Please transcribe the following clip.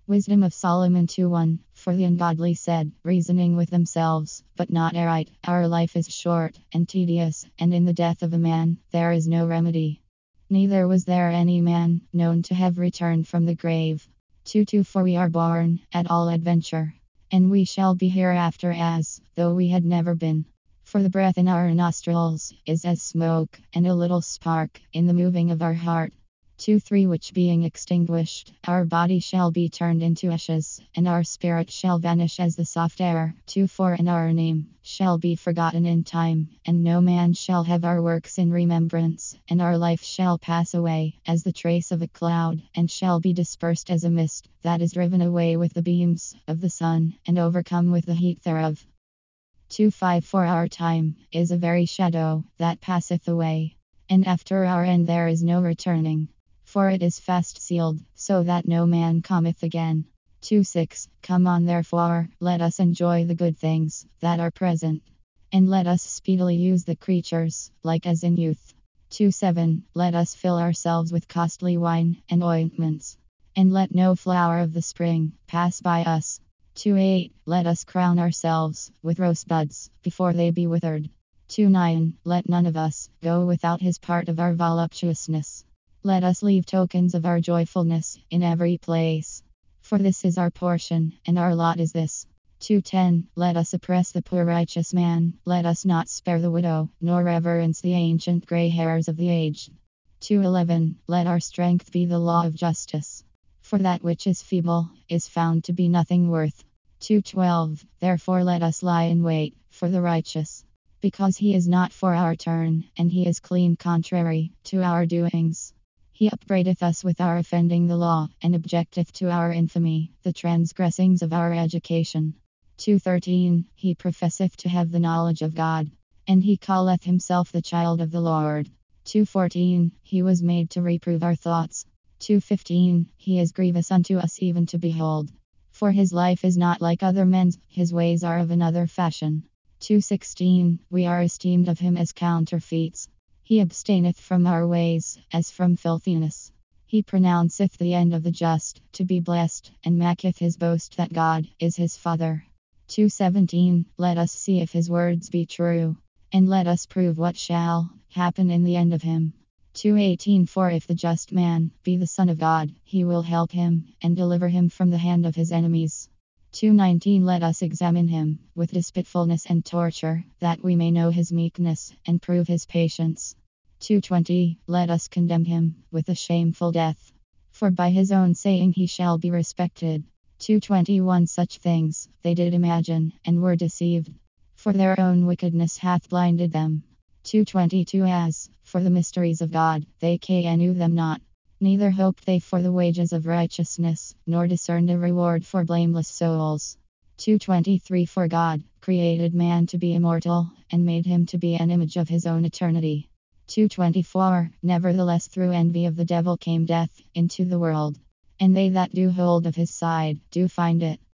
Wisdom of Solomon 2:1. For the ungodly said, reasoning with themselves, but not aright, our life is short and tedious, and in the death of a man there is no remedy. Neither was there any man known to have returned from the grave. 2:2. For we are born at all adventure, and we shall be hereafter as though we had never been. For the breath in our nostrils is as smoke, and a little spark in the moving of our heart. 2:3. Which being extinguished, our body shall be turned into ashes, and our spirit shall vanish as the soft air. 2:4. And our name shall be forgotten in time, and no man shall have our works in remembrance, and our life shall pass away as the trace of a cloud, and shall be dispersed as a mist that is driven away with the beams of the sun, and overcome with the heat thereof. 2:5. For our time is a very shadow that passeth away, and after our end there is no returning. For it is fast sealed, so that no man cometh again. 2:6. Come on therefore, let us enjoy the good things that are present, and let us speedily use the creatures, like as in youth. 2:7. Let us fill ourselves with costly wine and ointments, and let no flower of the spring pass by us. 2:8. Let us crown ourselves with rosebuds before they be withered. 2:9. Let none of us go without his part of our voluptuousness. Let us leave tokens of our joyfulness in every place. For this is our portion, and our lot is this. 2:10. Let us oppress the poor righteous man, let us not spare the widow, nor reverence the ancient gray hairs of the aged. 2:11. Let our strength be the law of justice. For that which is feeble is found to be nothing worth. 2:12. Therefore let us lie in wait for the righteous, because he is not for our turn, and he is clean contrary to our doings. He upbraideth us with our offending the law, and objecteth to our infamy, the transgressings of our education. 2:13. He professeth to have the knowledge of God, and he calleth himself the child of the Lord. 2:14. He was made to reprove our thoughts. 2:15. He is grievous unto us even to behold. For his life is not like other men's, his ways are of another fashion. 2:16. We are esteemed of him as counterfeits. He abstaineth from our ways, as from filthiness. He pronounceth the end of the just to be blessed, and maketh his boast that God is his Father. 2:17. Let us see if his words be true, and let us prove what shall happen in the end of him. 2:18. For if the just man be the Son of God, he will help him, and deliver him from the hand of his enemies. 2:19. Let us examine him with despitefulness and torture, that we may know his meekness, and prove his patience. 2:20. Let us condemn him with a shameful death, for by his own saying he shall be respected. 2:21. Such things they did imagine, and were deceived, for their own wickedness hath blinded them. 2:22. As for the mysteries of God, they knew them not, neither hoped they for the wages of righteousness, nor discerned a reward for blameless souls. 2:23. For God created man to be immortal, and made him to be an image of his own eternity. 2:24. Nevertheless through envy of the devil came death into the world, and they that do hold of his side do find it.